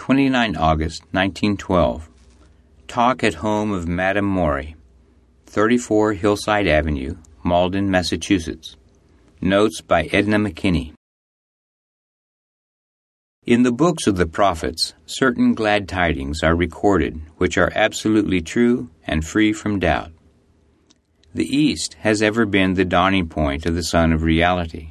29 August 1912. Talk at home of Madame Mori, 34 Hillside Avenue, Malden, Massachusetts. Notes by Edna McKinney. In the books of the prophets, certain glad tidings are recorded which are absolutely true and free from doubt. The East has ever been the dawning point of the sun of reality.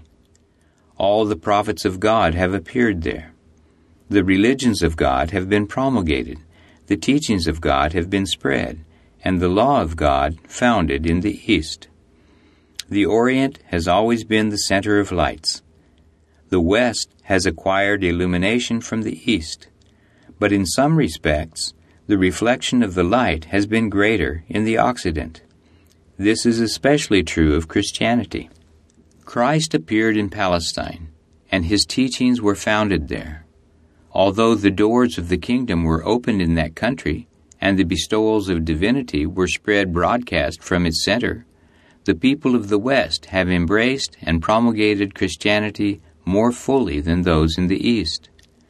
All the prophets of God have appeared there. The religions of God have been promulgated, the teachings of God have been spread, and the law of God founded in the East. The Orient has always been the center of lights. The West has acquired illumination from the East, but in some respects, the reflection of the light has been greater in the Occident. This is especially true of Christianity. Christ appeared in Palestine, and his teachings were founded there. Although the doors of the kingdom were opened in that country, and the bestowals of divinity were spread broadcast from its center, the people of the West have embraced and promulgated Christianity more fully than those in the East.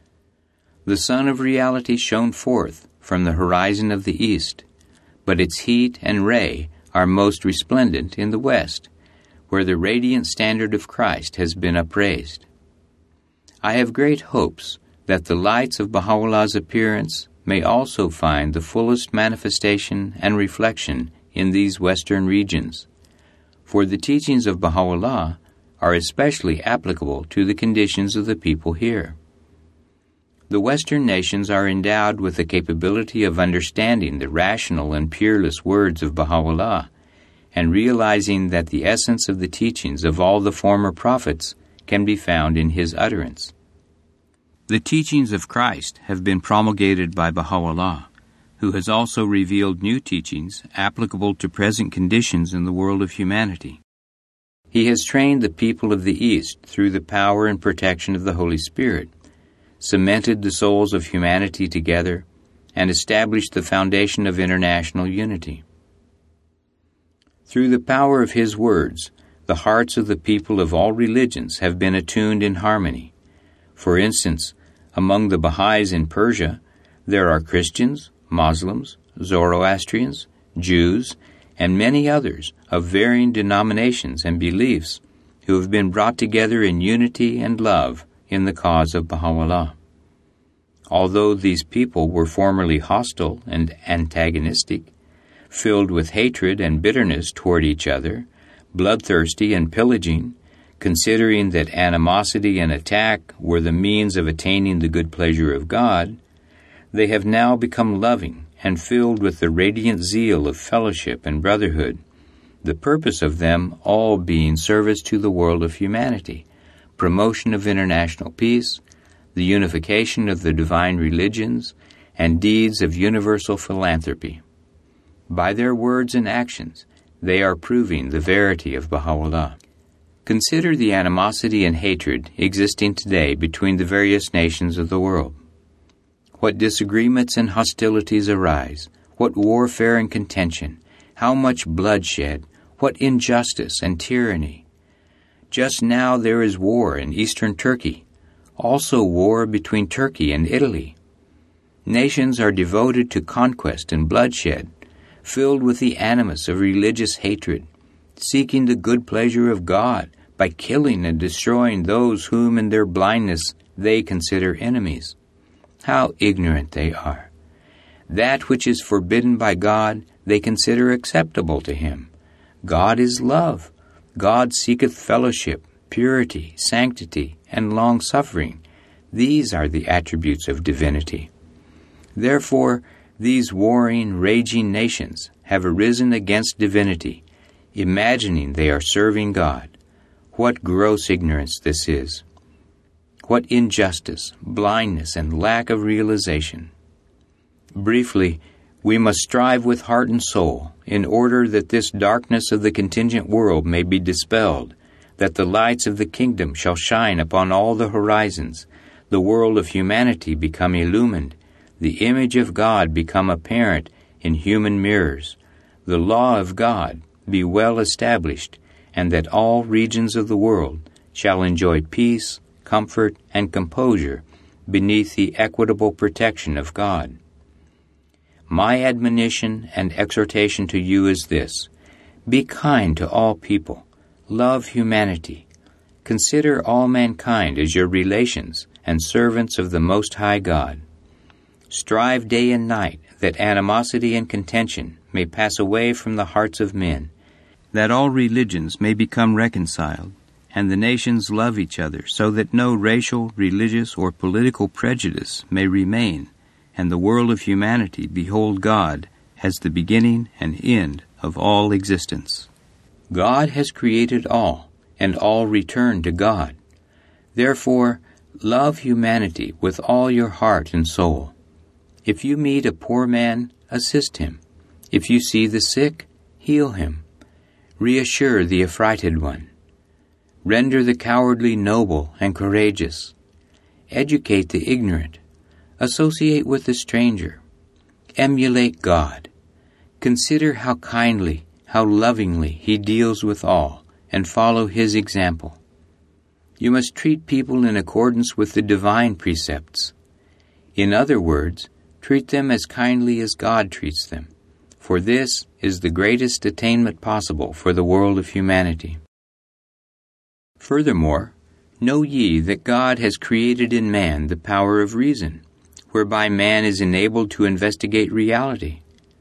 The sun of reality shone forth from the horizon of the East, but its heat and ray are most resplendent in the West, where the radiant standard of Christ has been upraised. I have great hopes that the lights of Baha'u'llah's appearance may also find the fullest manifestation and reflection in these Western regions, for the teachings of Baha'u'llah are especially applicable to the conditions of the people here. The Western nations are endowed with the capability of understanding the rational and peerless words of Baha'u'llah and realizing that the essence of the teachings of all the former prophets can be found in his utterance. The teachings of Christ have been promulgated by Baha'u'llah, who has also revealed new teachings applicable to present conditions in the world of humanity. He has trained the people of the East through the power and protection of the Holy Spirit, cemented the souls of humanity together, and established the foundation of international unity. Through the power of his words, the hearts of the people of all religions have been attuned in harmony. For instance, among the Baha'is in Persia, there are Christians, Muslims, Zoroastrians, Jews, and many others of varying denominations and beliefs who have been brought together in unity and love in the cause of Baha'u'llah. Although these people were formerly hostile and antagonistic, filled with hatred and bitterness toward each other, bloodthirsty and pillaging, considering that animosity and attack were the means of attaining the good pleasure of God, they have now become loving and filled with the radiant zeal of fellowship and brotherhood, the purpose of them all being service to the world of humanity, promotion of international peace, the unification of the divine religions, and deeds of universal philanthropy. By their words and actions, they are proving the verity of Baha'u'llah. Consider the animosity and hatred existing today between the various nations of the world. What disagreements and hostilities arise, what warfare and contention, how much bloodshed, what injustice and tyranny. Just now there is war in eastern Turkey, also war between Turkey and Italy. Nations are devoted to conquest and bloodshed, filled with the animus of religious hatred, seeking the good pleasure of God by killing and destroying those whom in their blindness they consider enemies. How ignorant they are! That which is forbidden by God they consider acceptable to him. God is love. God seeketh fellowship, purity, sanctity, and long-suffering. These are the attributes of divinity. Therefore, these warring, raging nations have arisen against divinity, imagining they are serving God. What gross ignorance this is! What injustice, blindness, and lack of realization! Briefly, we must strive with heart and soul in order that this darkness of the contingent world may be dispelled, that the lights of the kingdom shall shine upon all the horizons, the world of humanity become illumined, the image of God become apparent in human mirrors, the law of God be well established, and that all regions of the world shall enjoy peace, comfort, and composure beneath the equitable protection of God. My admonition and exhortation to you is this: be kind to all people, love humanity, consider all mankind as your relations and servants of the Most High God. Strive day and night that animosity and contention may pass away from the hearts of men, that all religions may become reconciled, and the nations love each other, so that no racial, religious, or political prejudice may remain, and the world of humanity behold God as the beginning and end of all existence. God has created all, and all return to God. Therefore, love humanity with all your heart and soul. If you meet a poor man, assist him. If you see the sick, heal him. Reassure the affrighted one. Render the cowardly noble and courageous. Educate the ignorant. Associate with the stranger. Emulate God. Consider how kindly, how lovingly He deals with all, and follow His example. You must treat people in accordance with the divine precepts. In other words, treat them as kindly as God treats them, for this is the greatest attainment possible for the world of humanity. Furthermore, know ye that God has created in man the power of reason, whereby man is enabled to investigate reality.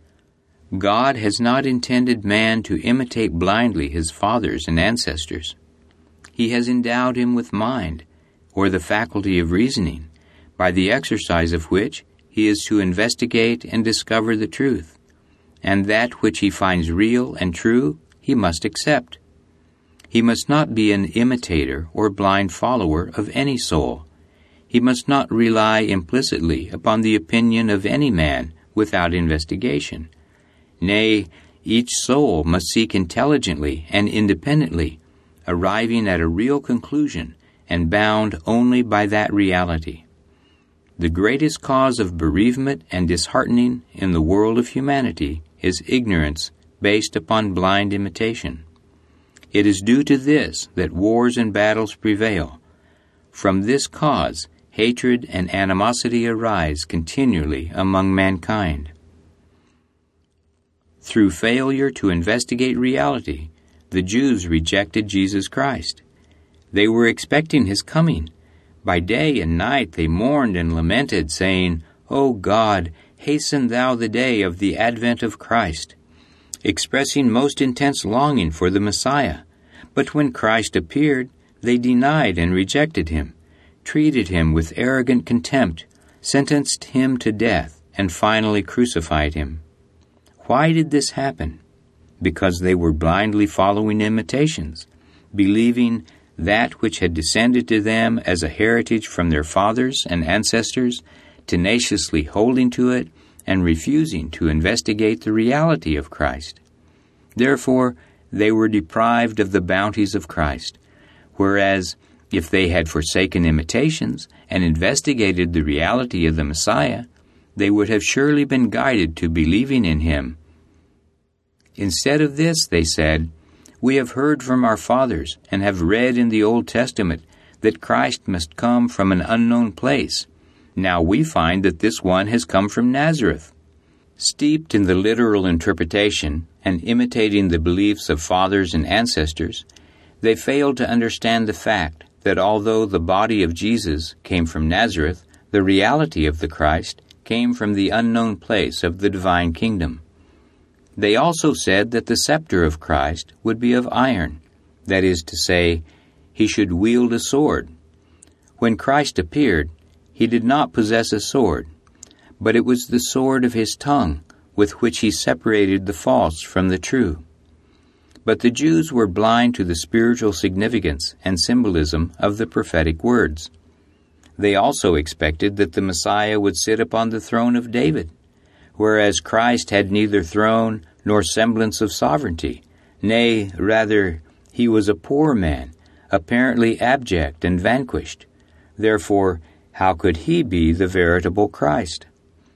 God has not intended man to imitate blindly his fathers and ancestors. He has endowed him with mind, or the faculty of reasoning, by the exercise of which he is to investigate and discover the truth, and that which he finds real and true he must accept. He must not be an imitator or blind follower of any soul. He must not rely implicitly upon the opinion of any man without investigation. Nay, each soul must seek intelligently and independently, arriving at a real conclusion and bound only by that reality. The greatest cause of bereavement and disheartening in the world of humanity is ignorance based upon blind imitation. It is due to this that wars and battles prevail. From this cause, hatred and animosity arise continually among mankind. Through failure to investigate reality, the Jews rejected Jesus Christ. They were expecting His coming. By day and night they mourned and lamented, saying, O God, hasten Thou the day of the advent of Christ, expressing most intense longing for the Messiah. But when Christ appeared, they denied and rejected Him, treated Him with arrogant contempt, sentenced Him to death, and finally crucified Him. Why did this happen? Because they were blindly following imitations, believing that which had descended to them as a heritage from their fathers and ancestors, tenaciously holding to it and refusing to investigate the reality of Christ. Therefore, they were deprived of the bounties of Christ, whereas if they had forsaken imitations and investigated the reality of the Messiah, they would have surely been guided to believing in Him. Instead of this, they said, We have heard from our fathers and have read in the Old Testament that Christ must come from an unknown place. Now we find that this one has come from Nazareth. Steeped in the literal interpretation and imitating the beliefs of fathers and ancestors, they failed to understand the fact that although the body of Jesus came from Nazareth, the reality of the Christ came from the unknown place of the divine kingdom. They also said that the scepter of Christ would be of iron, that is to say, He should wield a sword. When Christ appeared, He did not possess a sword, but it was the sword of His tongue, with which He separated the false from the true. But the Jews were blind to the spiritual significance and symbolism of the prophetic words. They also expected that the Messiah would sit upon the throne of David, whereas Christ had neither throne nor semblance of sovereignty. Nay, rather, He was a poor man, apparently abject and vanquished. Therefore, how could He be the veritable Christ?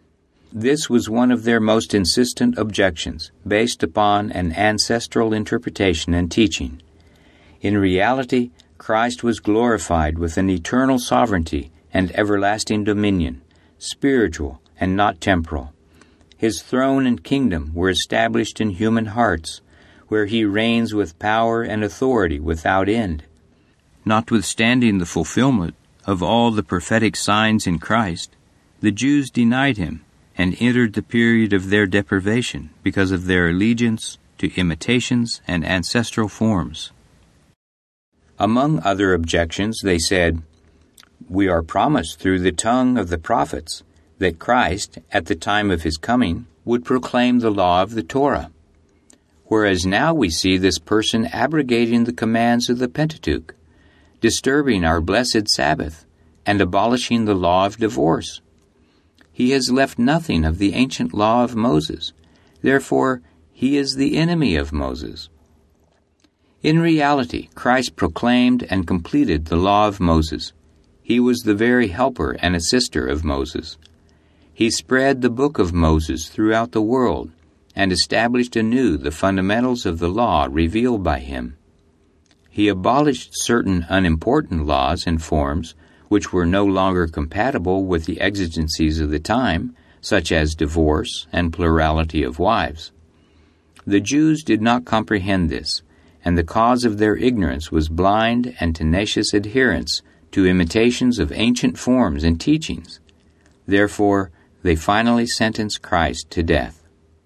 This was one of their most insistent objections, based upon an ancestral interpretation and teaching. In reality, Christ was glorified with an eternal sovereignty and everlasting dominion, spiritual and not temporal. His throne and kingdom were established in human hearts, where he reigns with power and authority without end. Notwithstanding the fulfillment of all the prophetic signs in Christ, the Jews denied him and entered the period of their deprivation because of their allegiance to imitations and ancestral forms. Among other objections, they said, "We are promised through the tongue of the prophets that Christ, at the time of his coming, would proclaim the law of the Torah, whereas now we see this person abrogating the commands of the Pentateuch, disturbing our blessed Sabbath, and abolishing the law of divorce. He has left nothing of the ancient law of Moses. Therefore, he is the enemy of Moses." In reality, Christ proclaimed and completed the law of Moses. He was the very helper and assister of Moses. He spread the book of Moses throughout the world and established anew the fundamentals of the law revealed by him. He abolished certain unimportant laws and forms which were no longer compatible with the exigencies of the time, such as divorce and plurality of wives. The Jews did not comprehend this, and the cause of their ignorance was blind and tenacious adherence to imitations of ancient forms and teachings. Therefore, they finally sentenced Christ to death.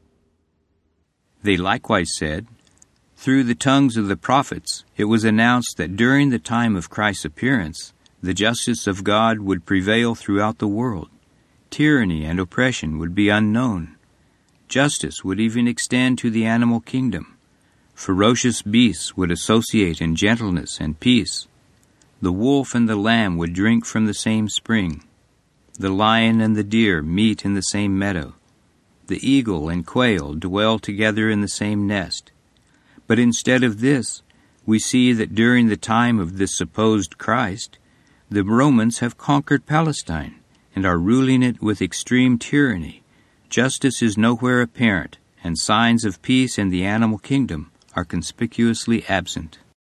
They likewise said, "Through the tongues of the prophets it was announced that during the time of Christ's appearance, the justice of God would prevail throughout the world. Tyranny and oppression would be unknown. Justice would even extend to the animal kingdom. Ferocious beasts would associate in gentleness and peace. The wolf and the lamb would drink from the same spring. The lion and the deer meet in the same meadow. The eagle and quail dwell together in the same nest. But instead of this, we see that during the time of this supposed Christ, the Romans have conquered Palestine and are ruling it with extreme tyranny. Justice is nowhere apparent, and signs of peace in the animal kingdom are conspicuously absent."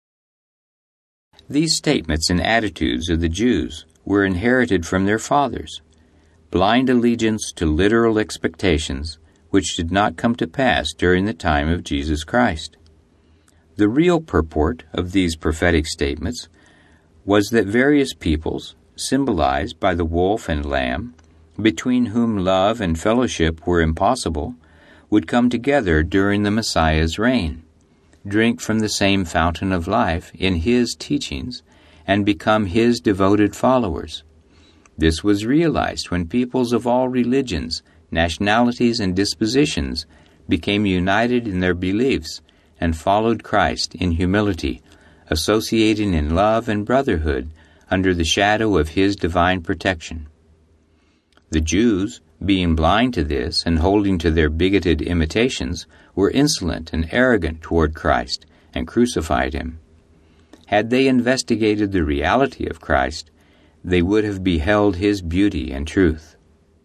These statements and attitudes of the Jews were inherited from their fathers, blind allegiance to literal expectations which did not come to pass during the time of Jesus Christ. The real purport of these prophetic statements was that various peoples, symbolized by the wolf and lamb, between whom love and fellowship were impossible, would come together during the Messiah's reign, drink from the same fountain of life in his teachings, and become his devoted followers. This was realized when peoples of all religions, nationalities, and dispositions became united in their beliefs and followed Christ in humility, associating in love and brotherhood under the shadow of his divine protection. The Jews, being blind to this and holding to their bigoted imitations, were insolent and arrogant toward Christ and crucified him. Had they investigated the reality of Christ, they would have beheld his beauty and truth.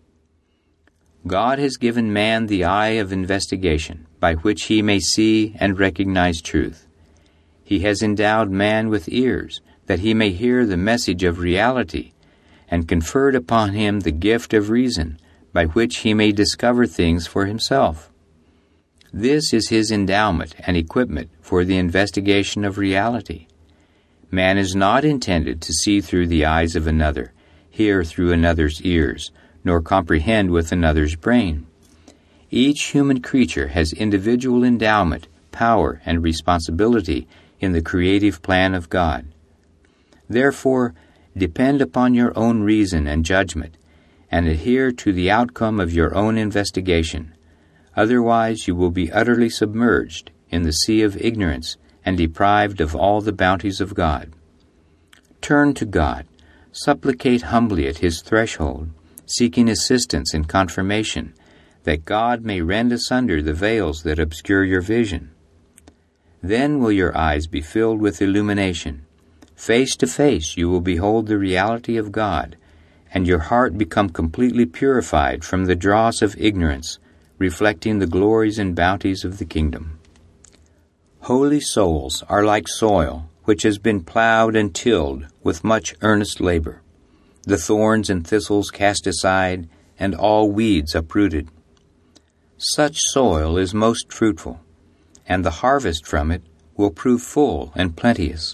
God has given man the eye of investigation by which he may see and recognize truth. He has endowed man with ears that he may hear the message of reality, and conferred upon him the gift of reason by which he may discover things for himself. This is his endowment and equipment for the investigation of reality. Man is not intended to see through the eyes of another, hear through another's ears, nor comprehend with another's brain. Each human creature has individual endowment, power, and responsibility in the creative plan of God. Therefore, depend upon your own reason and judgment, and adhere to the outcome of your own investigation. Otherwise, you will be utterly submerged in the sea of ignorance and deprived of all the bounties of God. Turn to God, supplicate humbly at his threshold, seeking assistance and confirmation, that God may rend asunder the veils that obscure your vision. Then will your eyes be filled with illumination. Face to face you will behold the reality of God, and your heart become completely purified from the dross of ignorance, reflecting the glories and bounties of the kingdom. Holy souls are like soil which has been plowed and tilled with much earnest labor. the thorns and thistles cast aside, and all weeds uprooted. Such soil is most fruitful, and the harvest from it will prove full and plenteous.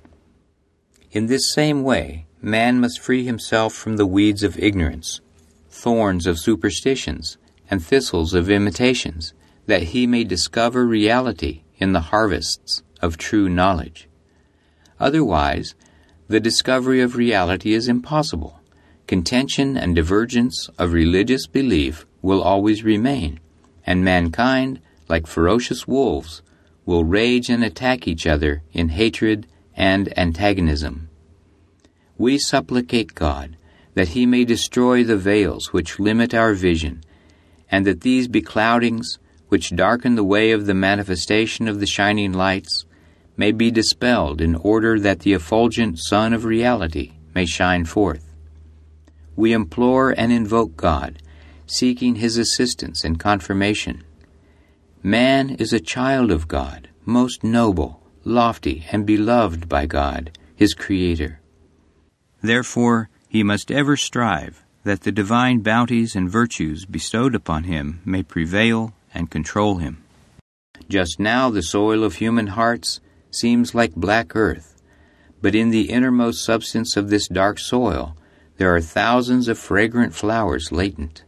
In this same way, man must free himself from the weeds of ignorance, thorns of superstitions, and thistles of imitations, that he may discover reality in the harvests of true knowledge. Otherwise, the discovery of reality is impossible. Contention and divergence of religious belief will always remain, and mankind, like ferocious wolves, will rage and attack each other in hatred and antagonism. We supplicate God that He may destroy the veils which limit our vision, and that these becloudings, which darken the way of the manifestation of the shining lights, may be dispelled in order that the effulgent sun of reality may shine forth. We implore and invoke God, seeking His assistance and confirmation. Man is a child of God, most noble, lofty, and beloved by God, His Creator. Therefore, he must ever strive that the divine bounties and virtues bestowed upon him may prevail and control him. Just now the soil of human hearts seems like black earth, but in the innermost substance of this dark soil there are thousands of fragrant flowers latent.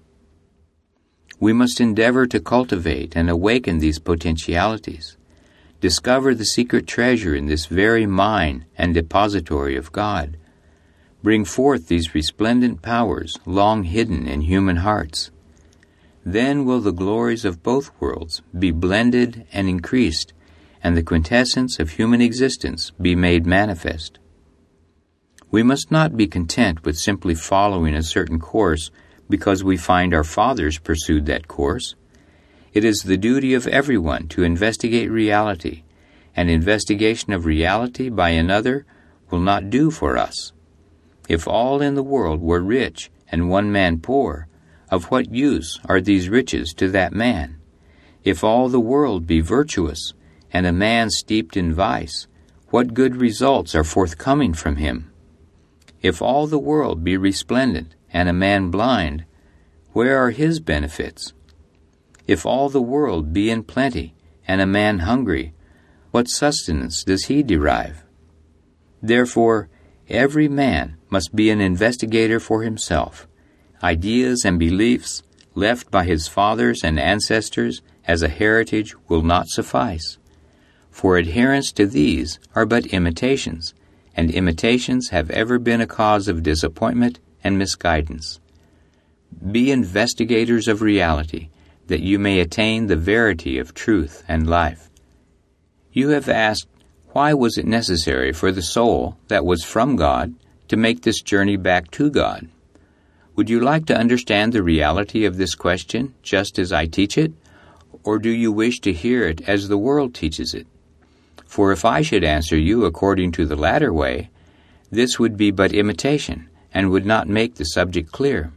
We must endeavor to cultivate and awaken these potentialities, discover the secret treasure in this very mine and depository of God, bring forth these resplendent powers long hidden in human hearts. Then will the glories of both worlds be blended and increased, and the quintessence of human existence be made manifest. We must not be content with simply following a certain course because we find our fathers pursued that course. It is the duty of everyone to investigate reality, and investigation of reality by another will not do for us. If all in the world were rich and one man poor, of what use are these riches to that man? If all the world be virtuous, and a man steeped in vice, what good results are forthcoming from him? If all the world be resplendent, and a man blind, where are his benefits? If all the world be in plenty, and a man hungry, what sustenance does he derive? Therefore, every man must be an investigator for himself. Ideas and beliefs left by his fathers and ancestors as a heritage will not suffice, for adherence to these are but imitations, and imitations have ever been a cause of disappointment and misguidance. Be investigators of reality, that you may attain the verity of truth and life. You have asked, why was it necessary for the soul that was from God to make this journey back to God? Would you like to understand the reality of this question just as I teach it, or do you wish to hear it as the world teaches it? For if I should answer you according to the latter way, this would be but imitation and would not make the subject clear.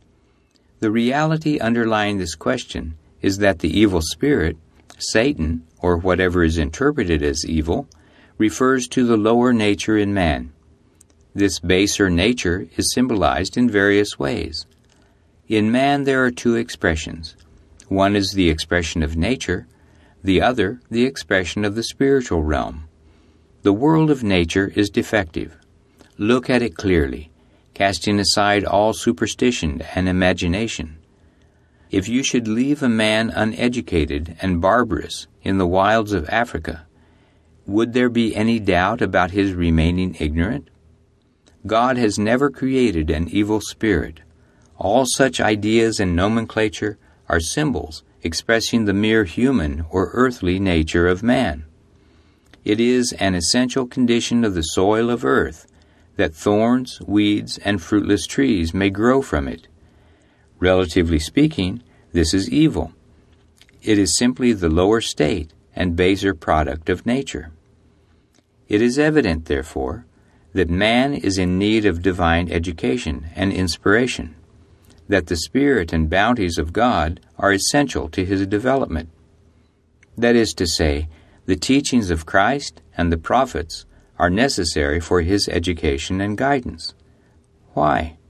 The reality underlying this question is that the evil spirit, Satan, or whatever is interpreted as evil, refers to the lower nature in man. This baser nature is symbolized in various ways. In man there are two expressions. One is the expression of nature, the other the expression of the spiritual realm. The world of nature is defective. Look at it clearly, casting aside all superstition and imagination. If you should leave a man uneducated and barbarous in the wilds of Africa, would there be any doubt about his remaining ignorant? God has never created an evil spirit. All such ideas and nomenclature are symbols expressing the mere human or earthly nature of man. It is an essential condition of the soil of earth that thorns, weeds, and fruitless trees may grow from it. Relatively speaking, this is evil. It is simply the lower state and baser product of nature. It is evident, therefore, that man is in need of divine education and inspiration, that the Spirit and bounties of God are essential to his development. That is to say, the teachings of Christ and the prophets are necessary for his education and guidance. Why?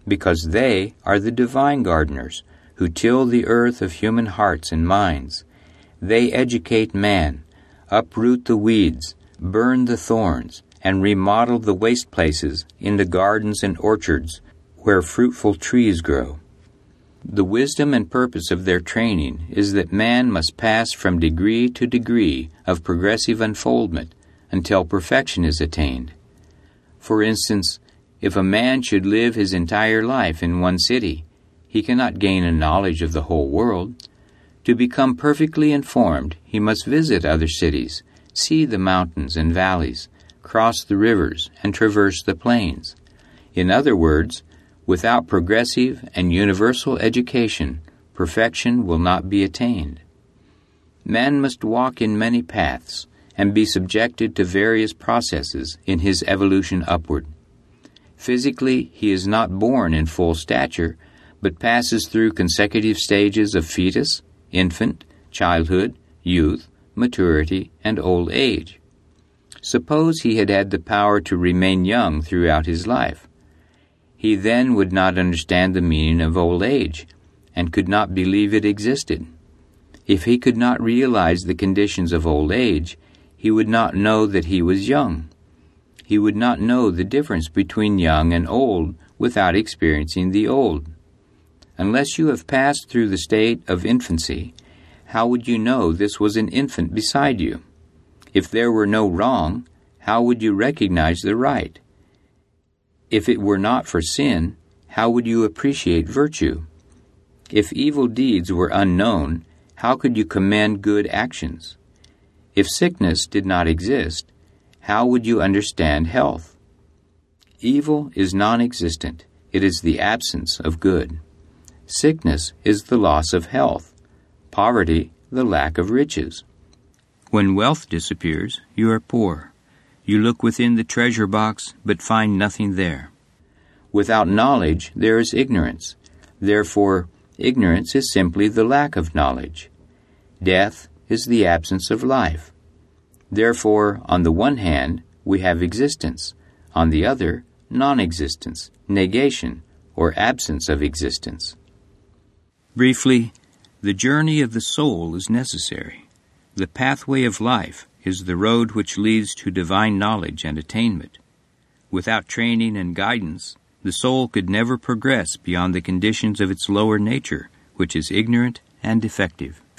because they are the divine gardeners who till the earth of human hearts and minds. They educate man, uproot the weeds, burn the thorns, and remodel the waste places into gardens and orchards where fruitful trees grow. The wisdom and purpose of their training is that man must pass from degree to degree of progressive unfoldment until perfection is attained. For instance, if a man should live his entire life in one city, he cannot gain a knowledge of the whole world. To become perfectly informed, he must visit other cities, see the mountains and valleys, cross the rivers, and traverse the plains. In other words, without progressive and universal education, perfection will not be attained. Man must walk in many paths and be subjected to various processes in his evolution upward. Physically, he is not born in full stature, but passes through consecutive stages of fetus, infant, childhood, youth, maturity, and old age. Suppose he had had the power to remain young throughout his life. He then would not understand the meaning of old age, and could not believe it existed. If he could not realize the conditions of old age, he would not know that he was young. He would not know the difference between young and old without experiencing the old. Unless you have passed through the state of infancy, how would you know this was an infant beside you? If there were no wrong, how would you recognize the right? If it were not for sin, how would you appreciate virtue? If evil deeds were unknown, how could you commend good actions? If sickness did not exist, how would you understand health? Evil is non-existent. It is the absence of good. Sickness is the loss of health. Poverty, the lack of riches. When wealth disappears, you are poor. You look within the treasure box, but find nothing there. Without knowledge, there is ignorance. Therefore, ignorance is simply the lack of knowledge. Death is the absence of life. Therefore, on the one hand, we have existence. On the other, non-existence, negation, or absence of existence. Briefly, the journey of the soul is necessary. The pathway of life is the road which leads to divine knowledge and attainment. Without training and guidance, the soul could never progress beyond the conditions of its lower nature, which is ignorant and defective.